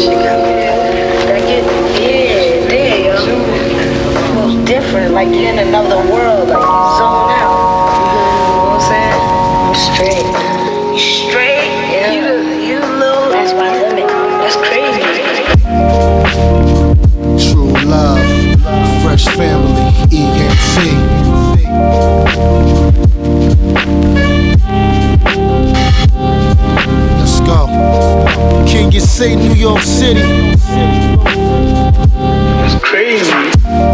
Different, like you're in another world, like you zone out. You know what I'm saying? I'm straight. You straight? Yeah. You little. That's my limit. That's crazy. True love, fresh family, ENT. Let's go. Can you say New York City? That's crazy.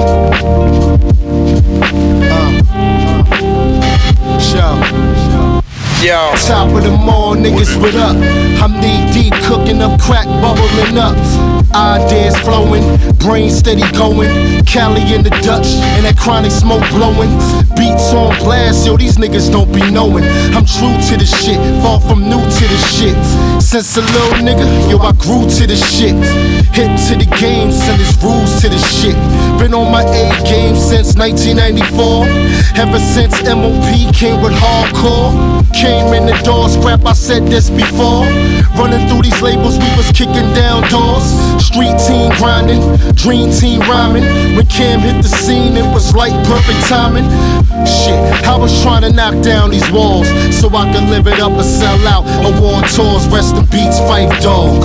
Yo. Top of the mall, niggas, what up? I'm knee deep, cooking up crack, bubbling up. Ideas flowing, brain steady going. Cali in the Dutch, and that chronic smoke blowing. Beats on blast, yo, these niggas don't be knowing. I'm true to the shit, far from new to the shit. Since a little nigga, yo, I grew to the shit. Hit to the game, send his rules to the shit. Been on my A game since 1994. Ever since MOP came with hardcore. Came in the door, scrap, I said this before. Running through these labels, we was kicking down doors. Street team grinding, dream team rhyming. When Cam hit the scene, it was like perfect timing. Shit, I was trying to knock down these walls so I could live it up and sell out. Award tours, rest in beats, Phife Dawg.